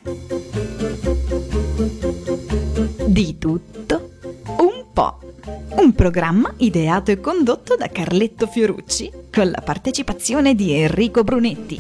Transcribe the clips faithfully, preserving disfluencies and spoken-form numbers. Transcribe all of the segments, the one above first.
Di tutto un po'. Un programma ideato e condotto da Carletto Fiorucci con la partecipazione di Enrico Brunetti.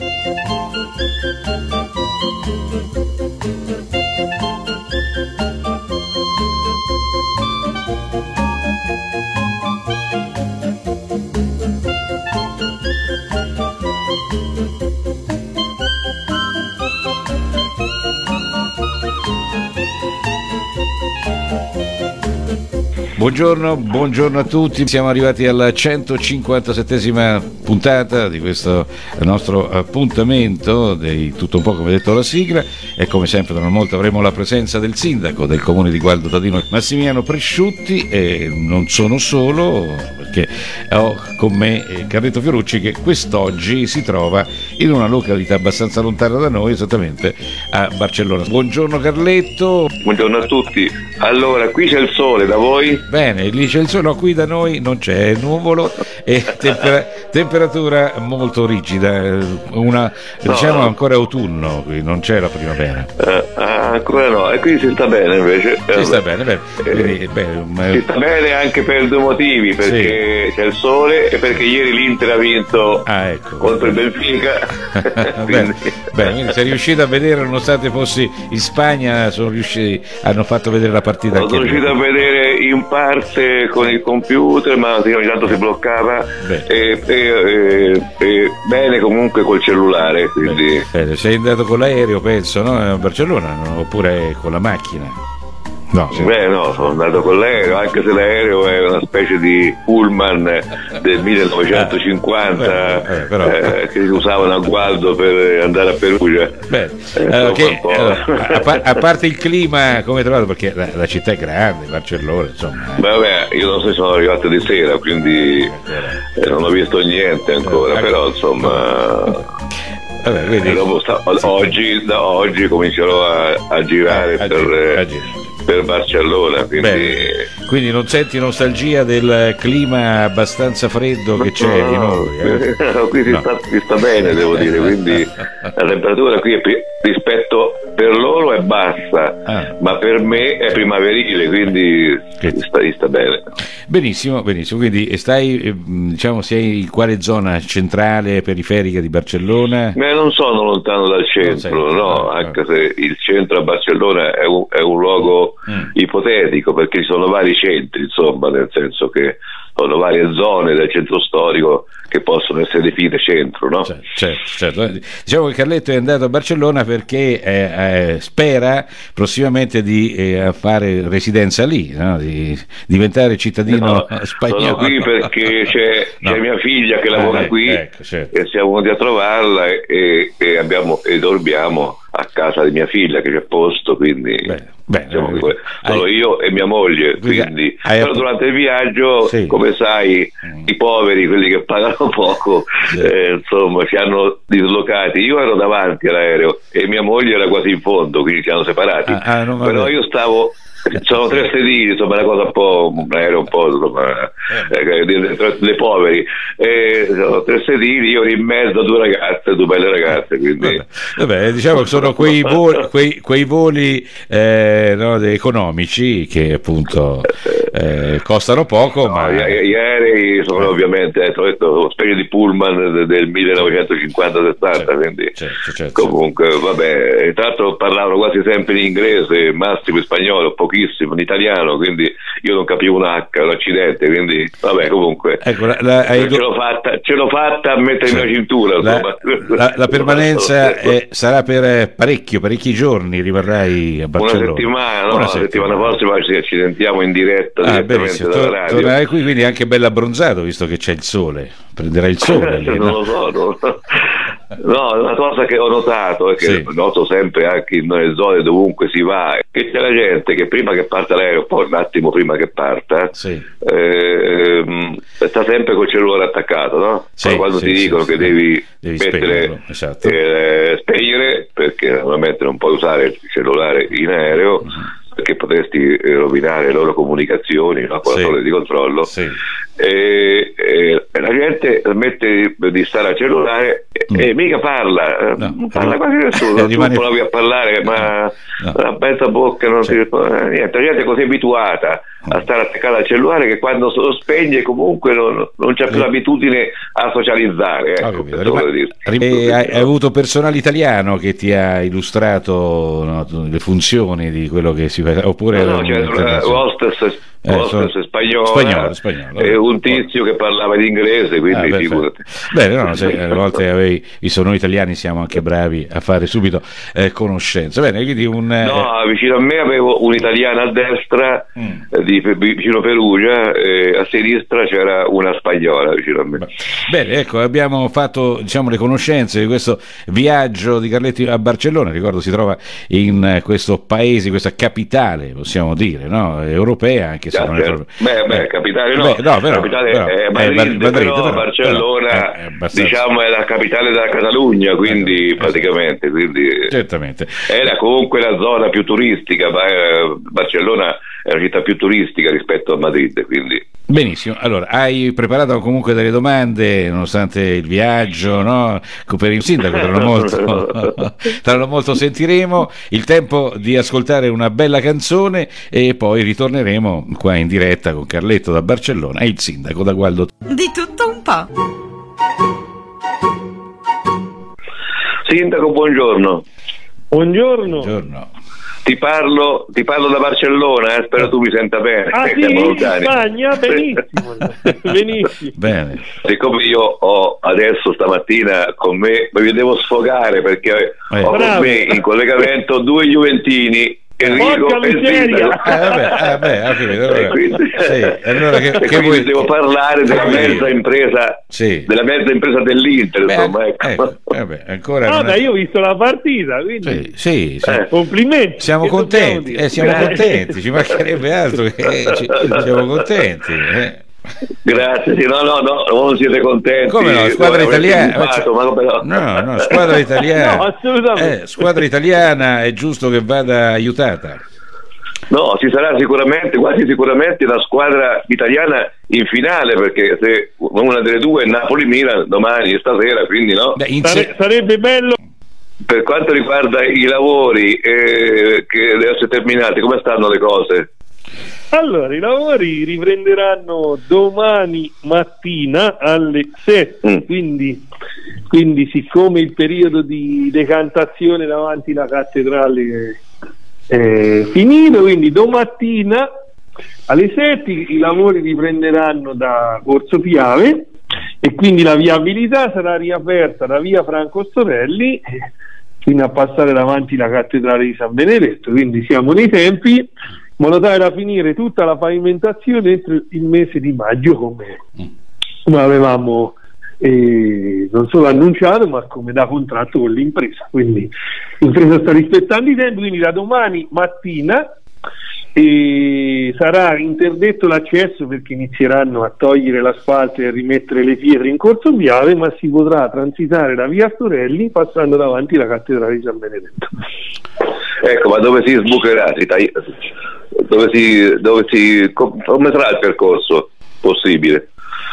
Buongiorno, buongiorno a tutti, siamo arrivati alla centocinquantasettesima puntata di questo nostro appuntamento di Tutto un po', come detto la sigla, e come sempre tra molto avremo la presenza del sindaco del comune di Gualdo Tadino, Massimiliano Presciutti, e non sono solo, perché ho con me Carletto Fiorucci, che quest'oggi si trova in una località abbastanza lontana da noi, esattamente a Barcellona. Buongiorno Carletto. Buongiorno a tutti. Allora, qui c'è il sole, da voi? Bene, lì c'è il sole, no, qui da noi non c'è, è nuvolo e tempera- temperatura molto rigida, una, no, diciamo no. ancora autunno, qui non c'è la primavera. Eh, ancora no, e qui si sta bene invece. Si sta bene, bene. Quindi, Eh, bene, ma- si sta bene anche per due motivi, perché c'è il sole e perché ieri l'Inter ha vinto Ah, ecco. contro il Benfica. bene, Quindi- bene, quindi sei riuscito a vedere, nonostante fossi in Spagna, sono riusciti, hanno fatto vedere la partita Sono anche loro. riuscito a vedere in parte con il computer, ma ogni tanto si bloccava. Beh. E, e- e- e bene comunque col cellulare, quindi Bene, sei andato con l'aereo, penso, no? A Barcellona, no? Oppure con la macchina? No, sì. beh no, sono andato con l'aereo, anche se l'aereo è una specie di pullman del millenovecentocinquanta, Eh, eh, però- eh, che si usavano a Gualdo per andare a Perugia. Bene, Eh, allora, insomma, che- un po'. allora, a, par- a parte il clima, come hai trovato? Perché la, la città è grande, Barcellona, insomma. eh. Beh, vabbè, io non so se sono arrivato di sera, quindi eh, non ho visto niente ancora, Eh, però insomma Vabbè, quindi, eh, dopo sta- oggi, da oggi comincerò a, a girare a- a per, girare, eh, a girare. per Barcellona, quindi Bene. Quindi non senti nostalgia del clima abbastanza freddo che c'è di noi? eh? No, qui si, No. sta, si sta bene, devo dire, quindi la temperatura qui è pi- rispetto per loro è bassa, Ah. ma per me è primaverile, quindi Che- si sta, si sta bene. Benissimo, benissimo. Quindi stai, eh, diciamo, sei in quale zona centrale, periferica di Barcellona? Ma non sono lontano dal Non sei- centro, no, ah, anche se il centro a Barcellona è un, è un luogo Mm. ipotetico, perché ci sono vari centri, insomma, nel senso che sono varie zone del centro storico che possono essere definite centro, no? Certo, certo, certo. Diciamo che Carletto è andato a Barcellona perché eh, eh, spera prossimamente di eh, fare residenza lì, no? Di diventare cittadino No, spagnolo. sono qui perché c'è, No. c'è mia figlia che lavora Ah, ecco, qui, ecco, certo. e siamo venuti a trovarla e, e, e abbiamo, e dormiamo a casa di mia figlia, che c'è posto, quindi Bene, bene, siamo quindi que- solo hai- io e mia moglie, quindi quindi hai però app- durante il viaggio, Sì. come sai, Mm. i poveri, quelli che pagano poco, Sì. eh, insomma ci hanno dislocati. Io ero davanti all'aereo e mia moglie era quasi in fondo, quindi ci hanno separati. Ah, ah, no, vabbè. però io stavo, sono tre sedili, insomma, una cosa un po', un aereo un po', insomma, eh, dei- dei- dei poveri, e sono tre sedili, io ero in mezzo a due ragazze, due belle ragazze, quindi Vabbè, vabbè, diciamo che sono quei voli, quei, quei voli eh, no, de- economici che appunto eh, costano poco, no, ma gli, gli aerei sono ovviamente, eh, ho detto, una specie di pullman de- del millenovecentocinquanta sessanta, Certo, quindi certo, certo. comunque vabbè, tra l'altro parlavano quasi sempre in inglese, massimo in spagnolo, pochissimo in italiano, quindi io non capivo un H, un accidente, quindi vabbè, comunque Ecco, la, la- hai- ce l'ho fatta, ce l'ho fatta a mettermi la cintura, la, insomma. la- la permanenza è- sarà per eh, parecchio, parecchi giorni rimarrai a una Barcellona. settimana, no? Una la settimana prossima ci, ci sentiamo in diretta Ah, direttamente benissimo. dalla Tor- radio. tornerai qui, quindi anche bello abbronzato, visto che c'è il sole. Prenderai il sole lì, non no? lo so, no. No, una cosa che ho notato è che Sì. noto sempre anche in nelle zone dovunque si va, che c'è la gente che prima che parte l'aereo, poi un attimo prima che parta, Sì. ehm, sta sempre col cellulare attaccato, no? Sì, Poi quando sì, ti sì, dicono sì. che devi, Devi mettere, spegnerlo, esatto. eh, spegnere, perché naturalmente non puoi usare il cellulare in aereo, perché potresti eh, rovinare le loro comunicazioni, no? Con Sì. la torre di controllo. Sì. e, e la gente smette di stare al cellulare mm. e mica parla, no, parla quasi nessuno, rimane... tu provi a parlare ma no. la mezza bocca non sì. si risponde niente, la gente è così abituata a stare attaccata al cellulare che quando se lo spegne comunque non, non c'è più l'abitudine a socializzare, ecco, oh, Rima... e hai, hai avuto personale italiano che ti ha illustrato, no, le funzioni di quello che si fa, oppure no, no, c'è una hostess Eh, so, spagnola, spagnolo, spagnolo, e un tizio che parlava in inglese, quindi ah, figurati. Bene, no, se a volte avevi visto, noi italiani siamo anche bravi a fare subito eh, conoscenza. Bene, quindi un no, vicino a me avevo un'italiana a destra mm. eh, di vicino Perugia e a sinistra c'era una spagnola vicino a me. Bene, ecco, abbiamo fatto, diciamo, le conoscenze di questo viaggio di Carletti a Barcellona. Ricordo si trova in questo paese, questa capitale, possiamo dire, no, europea, anche Ah, non è certo. beh, beh, capitale no, beh, no però, capitale però, è Madrid, Madrid, però, però Barcellona però, è, è diciamo è la capitale della Catalogna, quindi eh, praticamente quindi certamente era comunque la zona più turistica, ma eh, Barcellona è una città più turistica rispetto a Madrid, quindi benissimo. Allora, hai preparato comunque delle domande nonostante il viaggio, no? Per il sindaco tra non molto, tra non molto sentiremo il tempo di ascoltare una bella canzone e poi ritorneremo qua in diretta con Carletto da Barcellona e il sindaco da Gualdo. Di tutto un po'. Sindaco, buongiorno. Buongiorno. Buongiorno. Ti parlo, ti parlo da Barcellona, eh? Spero tu mi senta bene. Ah sì, in Spagna, benissimo. benissimo. Bene. Siccome io ho adesso stamattina con me, mi devo sfogare perché eh. ho Bravo. con me in collegamento due juventini, Enrico e il sindaco. Eh, vabbè, eh, beh, okay, allora, e quindi, sì, allora che, e che quindi vuoi... devo parlare della mezza impresa, sì. della mezza impresa dell'Inter, beh, insomma, ecco. ecco, vabbè, ancora no, non dai, è... io ho visto la partita, quindi sì, sì, sì. Eh. complimenti. Siamo che contenti, eh, siamo Grazie. contenti, ci mancherebbe altro che ci, siamo contenti. Eh. Grazie, sì, no, no, no, non siete contenti. Come no, squadra italiana, Fatto, ma però... no, no, squadra italiana, no, assolutamente. Eh, squadra italiana è giusto che vada aiutata. No, ci sarà sicuramente, quasi sicuramente la squadra italiana in finale, perché se una delle due è Napoli-Milan domani, stasera, quindi no. Beh, in Sare- se... sarebbe bello. Per quanto riguarda i lavori eh, che devono essere terminati, come stanno le cose? Allora, i lavori riprenderanno domani mattina alle sette, mm. quindi, quindi siccome il periodo di decantazione davanti alla cattedrale è finito, quindi domattina alle sette i lavori riprenderanno da Corso Piave e quindi la viabilità sarà riaperta da via Franco Storelli fino a passare davanti la cattedrale di San Benedetto, quindi siamo nei tempi in modo tale da finire tutta la pavimentazione entro il mese di maggio come, come avevamo eh, non solo annunciato ma come da contratto con l'impresa, quindi l'impresa sta rispettando i tempi, quindi da domani mattina eh, sarà interdetto l'accesso perché inizieranno a togliere l'asfalto e a rimettere le pietre in Corso Piave, ma si potrà transitare da via Storelli passando davanti alla cattedrale di San Benedetto. Ecco, ma dove si sbucherà? Si tagli... dove si, dove si come sarà il percorso possibile?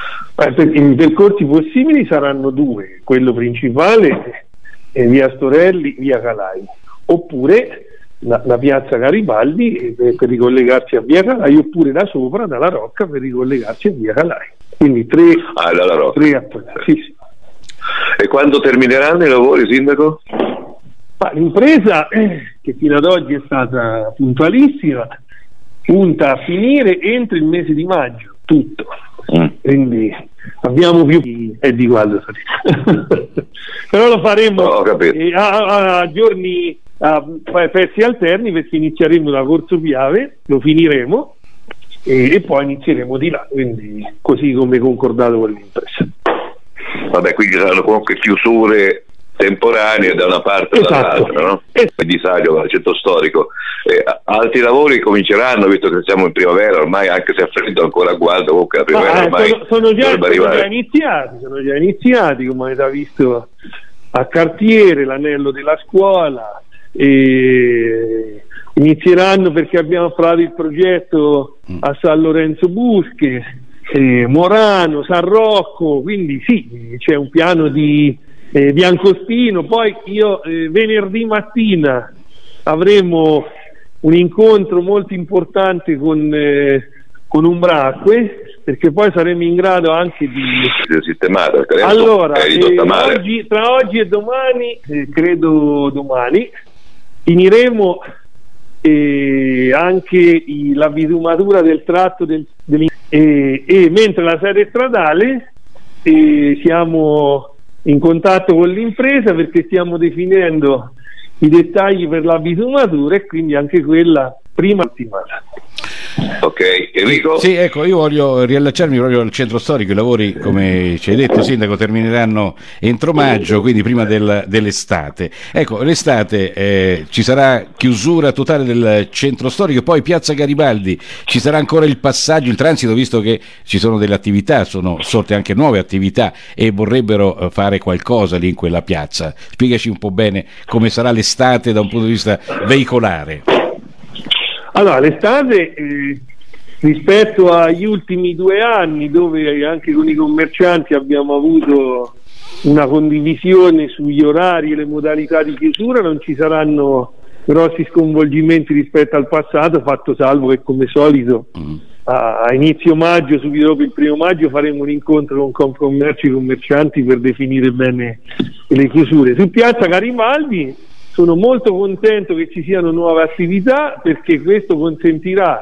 I percorsi possibili saranno due, quello principale è via Storelli, via Calai, oppure la, la piazza Garibaldi per, per ricollegarsi a via Calai, oppure da sopra dalla Rocca per ricollegarsi a via Calai. Quindi tre, ah, dalla Rocca. tre app- sì, sì. E quando termineranno i lavori, sindaco? Ma l'impresa eh, che fino ad oggi è stata puntualissima punta a finire entro il mese di maggio tutto, mm. quindi abbiamo più è di Gualdo però lo faremo oh, a, a, a giorni a pezzi alterni perché inizieremo da Corso Piave, lo finiremo e, e poi inizieremo di là, quindi così come concordato con l'impresa. Vabbè, quindi saranno comunque chiusure temporanee da una parte e esatto. dall'altra, no? Es- Il disagio al centro storico. Eh, altri lavori cominceranno, visto che siamo in primavera, ormai anche se è freddo ancora a Gualdo, comunque la primavera Ma, ormai sono, sono, già, dovrebbe sono arrivare. già iniziati, sono già iniziati, come avete visto a Cartiere, l'anello della scuola, e inizieranno perché abbiamo approvato il progetto a San Lorenzo Busche, eh, Morano, San Rocco, quindi sì, c'è un piano di eh, Biancostino. Poi io eh, venerdì mattina avremo un incontro molto importante con, eh, con Umbracque, perché poi saremo in grado anche di sistemare. Allora, eh, oggi, tra oggi e domani, eh, credo domani, finiremo eh, anche i, la bitumatura del tratto del, del, eh, e mentre la sede stradale eh, siamo in contatto con l'impresa perché stiamo definendo i dettagli per la bitumatura e quindi anche quella prima settimana. Ok, Enrico? Sì, ecco, io voglio riallacciarmi proprio al centro storico. I lavori, come ci hai detto, Sindaco, termineranno entro maggio, quindi prima del, dell'estate. Ecco, l'estate eh, ci sarà chiusura totale del centro storico, poi Piazza Garibaldi ci sarà ancora il passaggio, il transito, visto che ci sono delle attività, sono sorte anche nuove attività e vorrebbero fare qualcosa lì in quella piazza. Spiegaci un po' bene come sarà l'estate da un punto di vista veicolare. Allora, l'estate eh, rispetto agli ultimi due anni, dove anche con i commercianti abbiamo avuto una condivisione sugli orari e le modalità di chiusura, non ci saranno grossi sconvolgimenti rispetto al passato, fatto salvo che come solito mm. a, a inizio maggio, subito dopo il primo maggio, faremo un incontro con Confcommercio e i commercianti per definire bene le chiusure. Su Piazza Garibaldi sono molto contento che ci siano nuove attività, perché questo consentirà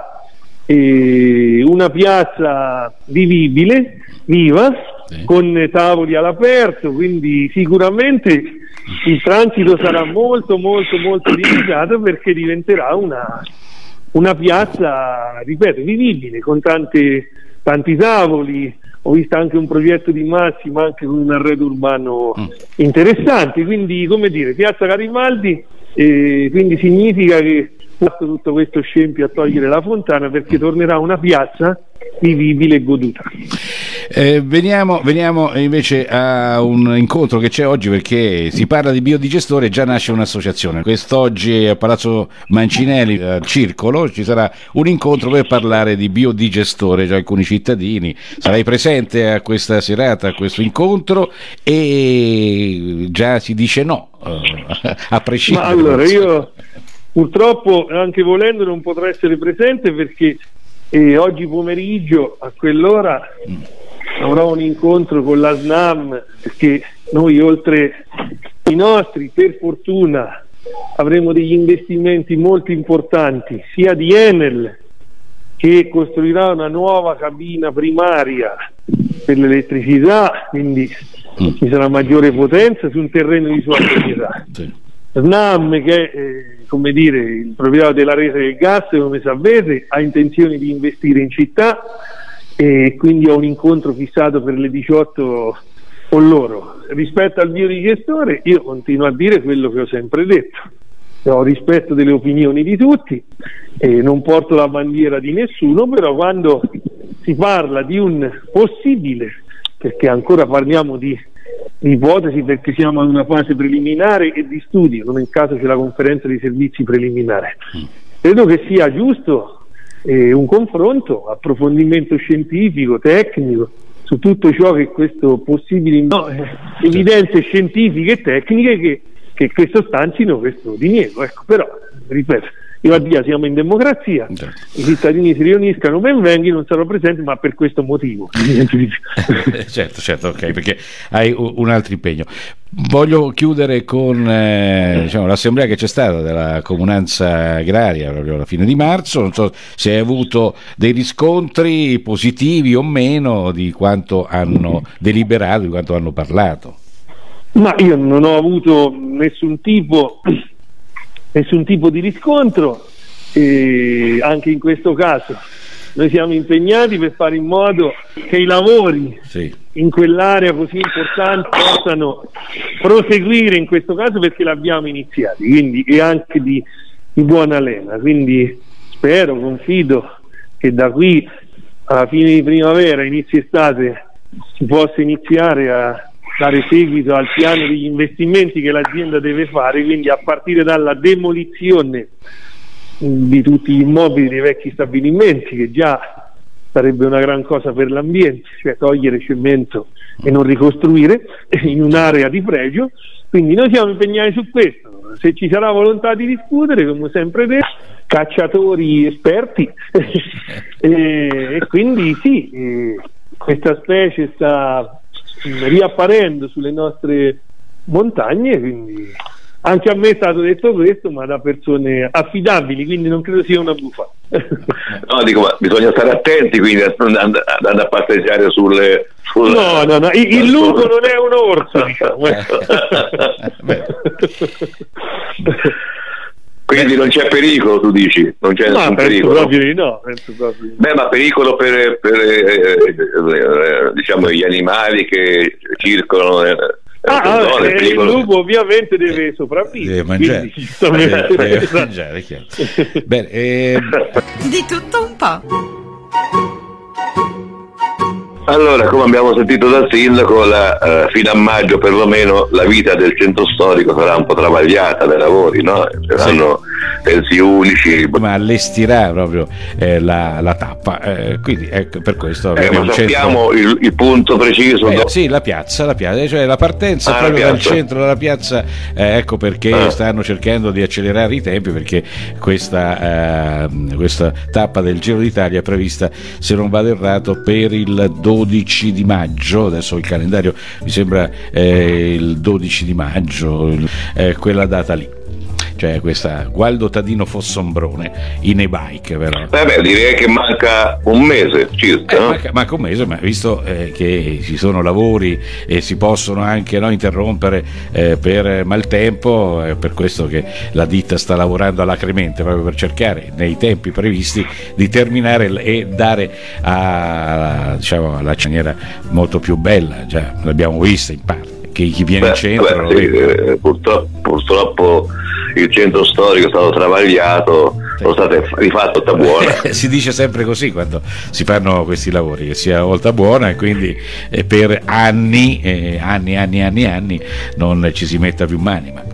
eh, una piazza vivibile, viva, sì, con tavoli all'aperto, quindi sicuramente il transito sarà molto molto molto limitato, perché diventerà una, una piazza, ripeto, vivibile, con tante, tanti tavoli. Ho visto anche un progetto di Massimo, anche con un arredo urbano mm. interessante, quindi, come dire, Piazza Garibaldi, eh, quindi significa che fatto tutto questo scempio a togliere la fontana, perché tornerà una piazza vivibile e goduta. Eh, veniamo, veniamo invece a un incontro che c'è oggi, perché si parla di biodigestore e già nasce un'associazione. Quest'oggi a Palazzo Mancinelli, al Circolo, ci sarà un incontro per parlare di biodigestore. Già alcuni cittadini, sarai presente a questa serata, a questo incontro, e già si dice no, a prescindere. Ma allora, io purtroppo, anche volendo, non potrò essere presente, perché eh, oggi pomeriggio a quell'ora mm. avrò un incontro con la SNAM, perché noi, oltre i nostri, per fortuna avremo degli investimenti molto importanti sia di Enel, che costruirà una nuova cabina primaria per l'elettricità, quindi mm. ci sarà maggiore potenza su un terreno di sua proprietà. Sì. SNAM, che è eh, come dire il proprietario della rete del gas, come sapete, ha intenzione di investire in città, e quindi ho un incontro fissato per le diciotto con loro. Rispetto al biodigestore, io continuo a dire quello che ho sempre detto: ho rispetto delle opinioni di tutti e non porto la bandiera di nessuno, però quando si parla di un possibile, perché ancora parliamo di ipotesi, perché siamo in una fase preliminare e di studio, non in caso c'è la conferenza di servizi preliminare, credo che sia giusto eh, un confronto, approfondimento scientifico, tecnico, su tutto ciò che questo possibile, no, eh, evidenze scientifiche e tecniche che, che, che sostanzino questo diniego. Ecco, però, ripeto, io a dia siamo in democrazia, certo, i cittadini si riuniscano, ben vengi, non sarò presente, ma per questo motivo. certo, certo, ok, perché hai un altro impegno. Voglio chiudere con eh, diciamo, l'assemblea che c'è stata della comunanza agraria proprio alla fine di marzo. Non so se hai avuto dei riscontri positivi o meno di quanto hanno deliberato, di quanto hanno parlato. Ma io non ho avuto nessun tipo nessun tipo di riscontro, e anche in questo caso noi siamo impegnati per fare in modo che i lavori sì. in quell'area così importante possano proseguire, in questo caso perché l'abbiamo iniziati, quindi, e anche di, di buona lena, quindi spero, confido che da qui alla fine di primavera, inizio estate, si possa iniziare a dare seguito al piano degli investimenti che l'azienda deve fare, quindi a partire dalla demolizione di tutti gli immobili dei vecchi stabilimenti che già sarebbe una gran cosa per l'ambiente, cioè togliere cemento e non ricostruire in un'area di pregio. Quindi noi siamo impegnati su questo. Se ci sarà volontà di discutere, come sempre detto, cacciatori esperti e, e quindi sì, eh, questa specie sta riapparendo sulle nostre montagne, quindi anche a me è stato detto questo, ma da persone affidabili, quindi non credo sia una bufala. No, dico, ma bisogna stare attenti, quindi andando, andando a passeggiare sulle, sulle no no no il, il lupo non è un orso, diciamo. Quindi non c'è pericolo, tu dici? Non c'è no, nessun penso pericolo? Proprio di no, penso proprio di no. Beh, ma pericolo per, per eh, eh, diciamo gli animali che circolano nel, Ah, zone, eh, il lupo ovviamente deve sopravvivere, deve mangiare, quindi, deve, deve mangiare, chiaro. Bene, eh... Di tutto un po'. Allora, come abbiamo sentito dal sindaco, la, uh, fino a maggio perlomeno la vita del centro storico sarà un po' travagliata dai lavori, no? Saranno pensi unici. Ma allestirà proprio eh, la, la tappa, eh, quindi ecco, per questo eh, ma sappiamo centro... il, il punto preciso. Eh, do... Sì, la piazza, la piazza, cioè la partenza ah, proprio la dal centro della piazza, eh, ecco perché ah. stanno cercando di accelerare i tempi, perché questa, eh, questa tappa del Giro d'Italia è prevista, se non vado errato, per il dodici di maggio. Adesso il calendario mi sembra eh, il dodici di maggio, eh, quella data lì, cioè questa Gualdo Tadino Fossombrone in e-bike, però. Vabbè, direi che manca un mese circa, eh, no? manca, manca un mese, ma visto eh, che ci sono lavori e si possono anche no, interrompere eh, per maltempo, è per questo che la ditta sta lavorando alacremente proprio per cercare nei tempi previsti di terminare e dare a, diciamo, alla cerniera molto più bella. Già l'abbiamo vista in parte, che chi viene beh, in centro beh, sì, eh, purtroppo, purtroppo il centro storico è stato travagliato, sono state rifatte volta buona. Si dice sempre così quando si fanno questi lavori, che sia volta buona, e quindi eh, per anni, eh, anni, anni, anni, anni non ci si metta più mani. Ma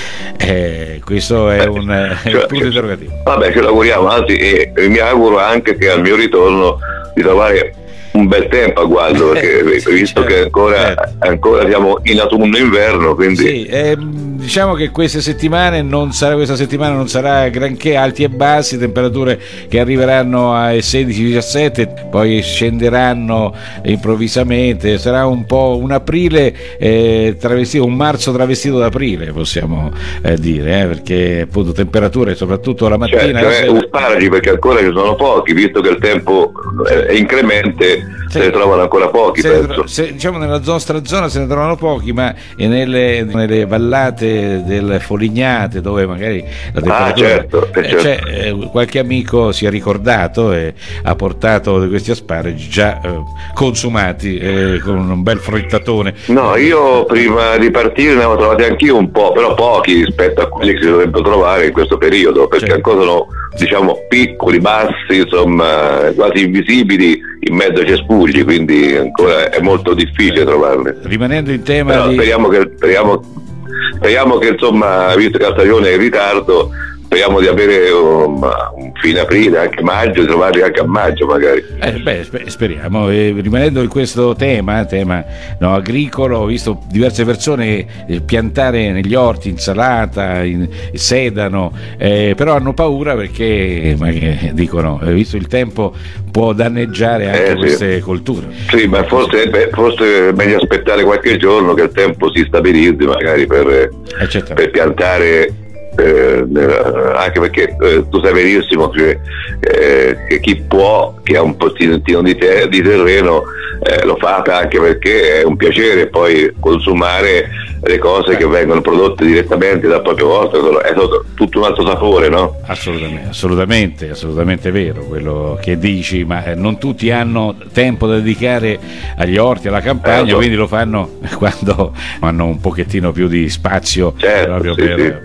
eh, questo è un, eh, cioè, un punto interrogativo. Vabbè, ci lavoriamo, anzi, e, e mi auguro anche che al mio ritorno di trovare un bel tempo a Gualdo, perché eh, sì, visto certo, che ancora, certo. ancora siamo in autunno-inverno, quindi sì, ehm, diciamo che queste settimane non sarà, questa settimana non sarà granché, alti e bassi, temperature che arriveranno ai sedici diciassette, poi scenderanno improvvisamente, sarà un po' un aprile eh, travestito, un marzo travestito d'aprile, possiamo eh, dire, eh, perché appunto temperature soprattutto la mattina, cioè, cioè, sparagi, perché ancora ci sono pochi, visto che il tempo è incremente. Se ne trovano ancora pochi, se penso. Tro- se, diciamo nella nostra zona se ne trovano pochi, ma nelle, nelle vallate del Folignate, dove magari la temperatura ah, certo, eh, certo. C'è, eh, qualche amico si è ricordato e ha portato questi asparagi già eh, consumati eh, con un bel frittatone. No, io prima di partire ne avevo trovati anch'io un po', però pochi rispetto a quelli che si dovrebbero trovare in questo periodo, perché certo. ancora sono, diciamo, piccoli, bassi, insomma, quasi invisibili in mezzo ai cespugli, quindi ancora è molto difficile trovarli. Rimanendo in tema però di... speriamo che speriamo, speriamo che insomma, visto che la stagione è in ritardo, speriamo di avere un, un fine aprile, anche maggio, di trovarli anche a maggio magari. Eh, beh, speriamo. E rimanendo in questo tema, tema no, agricolo, ho visto diverse persone piantare negli orti insalata, in, sedano, eh, però hanno paura perché ma, eh, dicono, visto il tempo, può danneggiare anche eh, queste sì. colture. Sì, ma forse, beh, forse è meglio aspettare qualche giorno che il tempo si stabilizzi magari per, eh, per piantare. Eh, anche perché eh, tu sai benissimo che, eh, che chi può, che ha un pochino di, te- di terreno, eh, lo fa anche perché è un piacere poi consumare le cose eh. che vengono prodotte direttamente dal proprio orto, è tutto un altro sapore, no? Assolutamente, assolutamente, assolutamente vero quello che dici, ma eh, non tutti hanno tempo da dedicare agli orti, alla campagna, eh, so. quindi lo fanno quando hanno un pochettino più di spazio, certo, proprio sì, per... sì.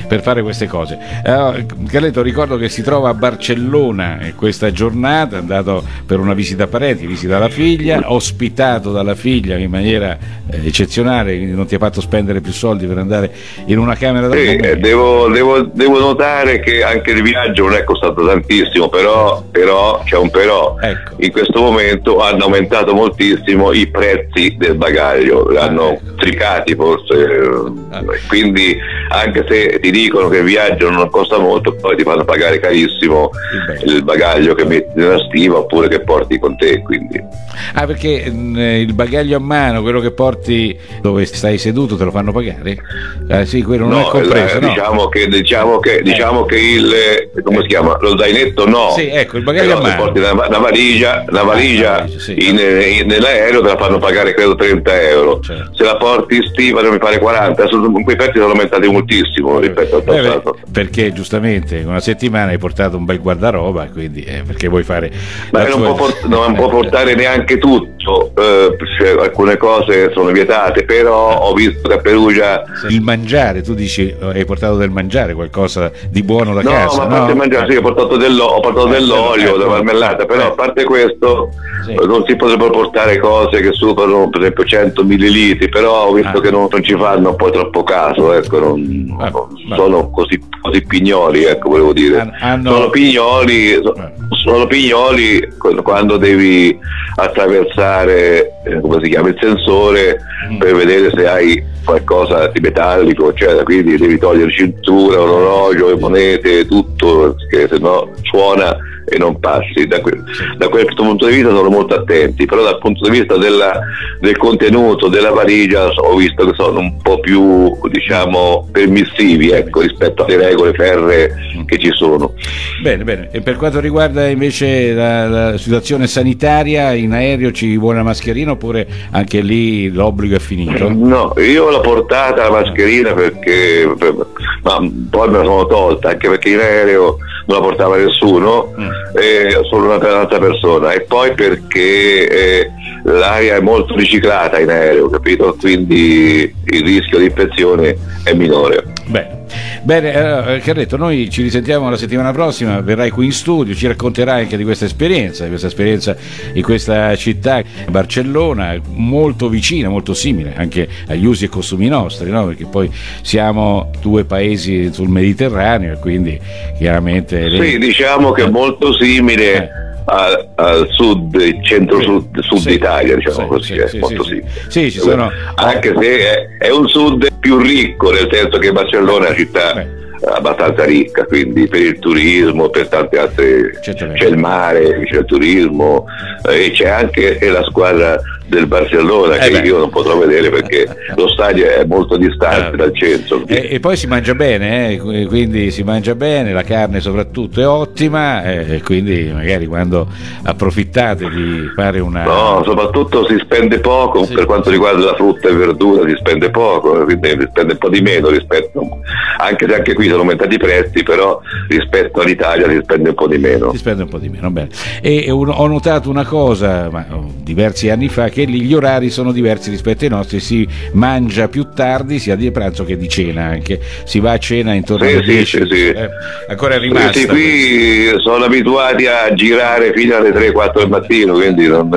per fare queste cose. Uh, Carletto, ricordo che si trova a Barcellona questa giornata, è andato per una visita a parenti, visita alla figlia, ospitato dalla figlia in maniera eh, eccezionale, quindi non ti ha fatto spendere più soldi per andare in una camera da sì, eh, devo, devo, devo notare che anche il viaggio non è costato tantissimo, però, però c'è un però, ecco. In questo momento hanno aumentato moltissimo i prezzi del bagaglio, l'hanno ah, ecco. triplicati forse, ah. quindi anche se ti dicono che il viaggio non costa molto, poi ti fanno pagare carissimo il, il bagaglio che metti nella stiva oppure che porti con te, quindi. Ah, perché mh, il bagaglio a mano, quello che porti dove stai seduto, te lo fanno pagare? Eh, sì, quello non no, è compreso, la, no? diciamo che diciamo che, diciamo eh. che il come si chiama? Lo zainetto no. Sì, ecco, il bagaglio però a mano. Se porti una, una valigia, una valigia, ah, sì. in, in, nell'aereo te la fanno pagare credo trenta euro. Certo. Se la porti in stiva mi pare quaranta, adesso quei prezzi sono aumentati moltissimo eh, rispetto al passato. Eh, perché giustamente in una settimana hai portato un bel guardaroba, quindi eh, perché vuoi fare. Ma non, tua... può port- non può portare neanche tutto, eh, cioè, alcune cose sono vietate, però ho visto che a Perugia il mangiare, tu dici hai portato del mangiare, qualcosa di buono da no, casa? Ma a no, parte mangiare, sì, ho portato, dello- ho portato eh, dell'olio, eh, della marmellata, però eh. a parte questo sì. non si potrebbero portare cose che superano per esempio cento millilitri, però ho visto ah. che non, non ci fanno poi troppo caso, ecco, non, ah, non sono così, così pignoli, ecco, volevo dire. Hanno... Sono pignoli, sono pignoli quando devi attraversare, eh, come si chiama, il sensore mm. per vedere se hai qualcosa di metallico, eccetera, quindi devi togliere cintura, orologio, le monete, tutto, perché se no suona e non passi. Da, que- da questo punto di vista sono molto attenti, però dal punto di vista della, del contenuto della valigia ho visto che sono un po' più, diciamo, permissivi, ecco, rispetto alle regole ferree che ci sono. Bene, bene. E per quanto riguarda invece la, la situazione sanitaria, in aereo ci vuole una mascherina oppure anche lì l'obbligo è finito? No, io l'ho portata la mascherina perché per, ma poi me la sono tolta, anche perché in aereo non la portava nessuno, mm. eh, solo una, un'altra persona, e poi perché eh, l'aria è molto riciclata in aereo, capito? Quindi il rischio di infezione è minore. Bene. Bene, eh, Carletto, noi ci risentiamo la settimana prossima, verrai qui in studio, ci racconterai anche di questa esperienza, di questa esperienza in questa città, Barcellona, molto vicina, molto simile anche agli usi e costumi nostri, no? Perché poi siamo due paesi sul Mediterraneo e quindi chiaramente... Sì, le... diciamo che è molto simile... Eh. Al, al sud, centro-sud sud sì, Italia, diciamo sì, così, sì, è sì, molto sì, simile. Sì, ci sono... Anche se è, è un sud più ricco, nel senso che Barcellona è una città Beh. abbastanza ricca, quindi per il turismo, per tante altre, c'è il mare, c'è il turismo, eh, e c'è anche la squadra del Barcellona che eh io non potrò vedere perché lo stadio è molto distante eh, dal centro. E, e poi si mangia bene, eh, quindi si mangia bene, la carne soprattutto è ottima, e eh, quindi magari quando approfittate di fare una... No, soprattutto si spende poco, sì, per quanto riguarda la frutta e verdura si spende poco, quindi si spende un po' di meno rispetto, anche se anche qui sono aumentati i prezzi, però rispetto all'Italia si spende un po' di meno. Si spende un po' di meno, bene. E, e un, ho notato una cosa, ma oh, diversi anni fa, che lì gli orari sono diversi rispetto ai nostri, si mangia più tardi sia di pranzo che di cena, anche si va a cena intorno sì, alle sì, dieci, sì, sì. Eh, ancora è rimasta. Sì, qui sono abituati a girare fino alle tre quattro del mattino, quindi non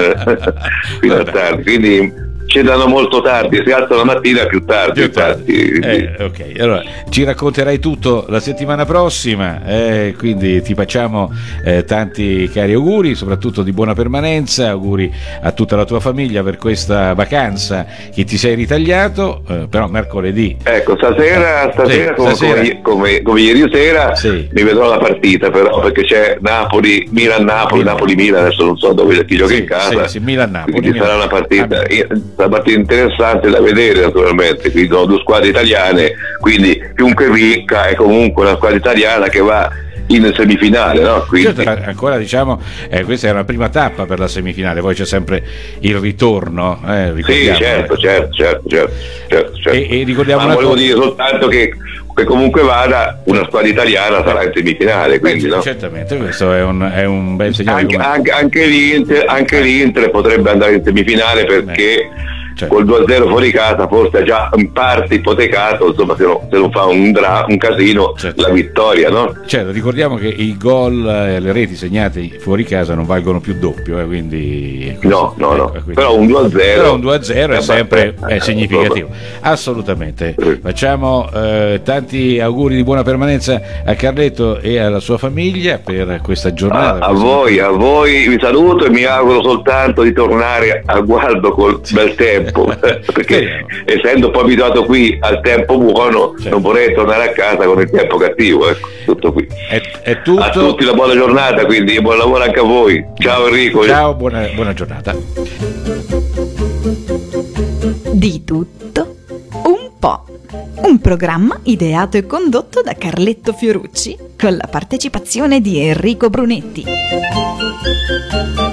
fino a tardi, quindi cenano molto tardi, si alzano la mattina più tardi, più tardi. Eh, ok, allora ci racconterai tutto la settimana prossima, eh, quindi ti facciamo eh, tanti cari auguri, soprattutto di buona permanenza, auguri a tutta la tua famiglia per questa vacanza che ti sei ritagliato, eh, però mercoledì ecco stasera, stasera, sì, come, stasera. Come, come, come ieri sera sì. mi vedrò la partita, però perché c'è Napoli Milan-Napoli, Napoli-Milan, adesso non so dove chi gioca sì, in casa, sì, sì, Milan-Napoli, quindi Milan. sarà una partita ah, una partita interessante da vedere, naturalmente, quindi sono due squadre italiane, quindi chiunque vinca è comunque una squadra italiana che va in semifinale, no? Quindi... certo, ancora diciamo eh, questa è una prima tappa per la semifinale, poi c'è sempre il ritorno, eh, sì, certo, eh. certo, certo, certo, certo, certo. E, e ricordiamo ma una volevo cosa... dire soltanto che che comunque vada una squadra italiana sarà in semifinale, quindi Beh, no? Certamente questo è un, è un bel segnale. Anche, come... anche, anche, l'Inter, anche l'Inter potrebbe andare in semifinale perché certo. Col due a zero fuori casa forse ha già in parte ipotecato, insomma, se, no, se non fa un, dra- un casino, certo. La vittoria, no? Certo, ricordiamo che i gol e le reti segnate fuori casa non valgono più doppio, eh, quindi, quindi no, no, no. Quindi, però un due a zero però un due a zero è sempre è significativo, assolutamente. Facciamo eh, tanti auguri di buona permanenza a Carletto e alla sua famiglia per questa giornata. A, a voi, a voi vi saluto e mi auguro soltanto di tornare a Gualdo col bel tempo, perché essendo poi abituato qui al tempo buono, certo. Non vorrei tornare a casa con il tempo cattivo, ecco, tutto qui. È, è tutto. A tutti la buona giornata, quindi buon lavoro anche a voi. Ciao Enrico. Ciao, buona, buona giornata. Di tutto un po'. Un programma ideato e condotto da Carletto Fiorucci con la partecipazione di Enrico Brunetti.